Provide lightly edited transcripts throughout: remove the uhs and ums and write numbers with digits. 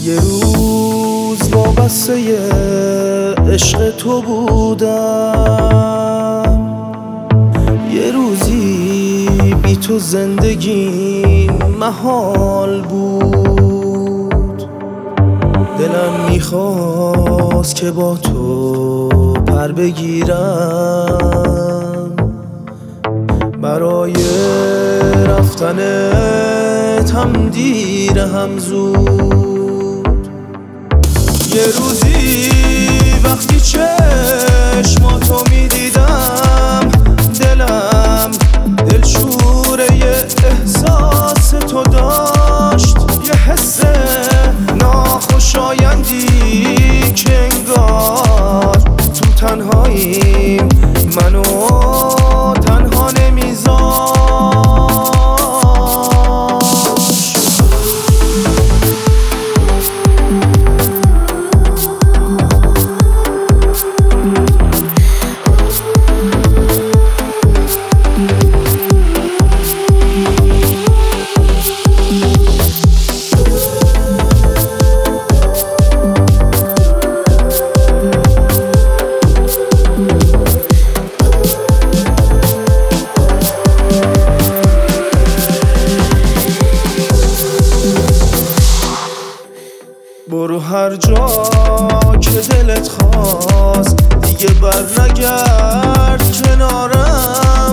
یه روز وابسته عشق تو بودم، یه روزی بی تو زندگی محال بود. دلم میخواست که با تو پر بگیرم، برای رفتنت هم دیر هم زود. یه روزی وقتی چشماتو میدیدم، دلم دلشوره احساس تو داشت، یه حس ناخوشایندی که انگار تو تنهاییم منو تنها نمیذاشت. برو هر جا که دلت خواست، دیگه بر نگرد کنارم.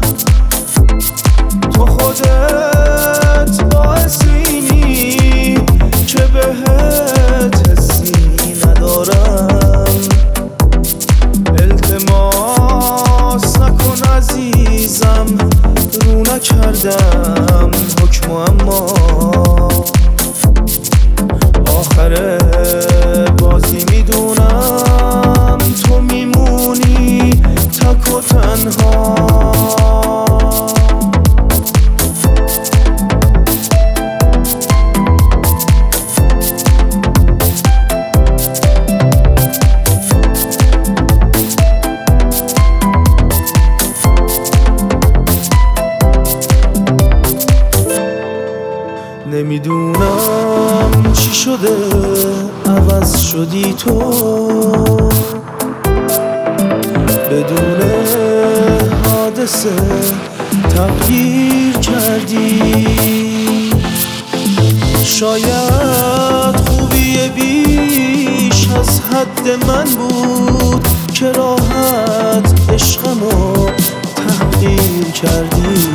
تو خودت باعثینی که بهت حسی ندارم. التماس نکن عزیزم، رو نکردم حکم، اما آخر بازی میدونم تو میمونی تک و تنها. نمیدونم چی شده عوض شدی تو، بدون حادثه تغییر کردی. شاید خوبی بیش از حد من بود که راحت عشقمو تحقیر کردی.